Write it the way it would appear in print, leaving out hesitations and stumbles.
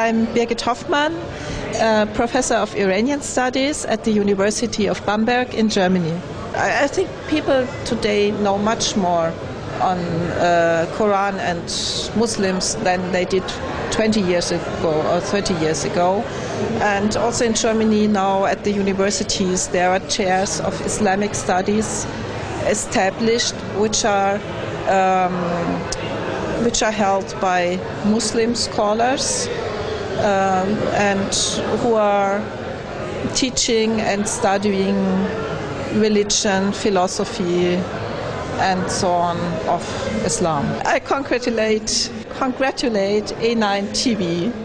I'm Birgit Hoffmann, professor of Iranian studies at the University of Bamberg in Germany. I think people today know much more on Quran and Muslims than they did 20 years ago or 30 years ago. And also in Germany now at the universities there are chairs of Islamic studies established which are held by Muslim scholars and who are teaching and studying religion, philosophy and so on of Islam. I congratulate A9 TV.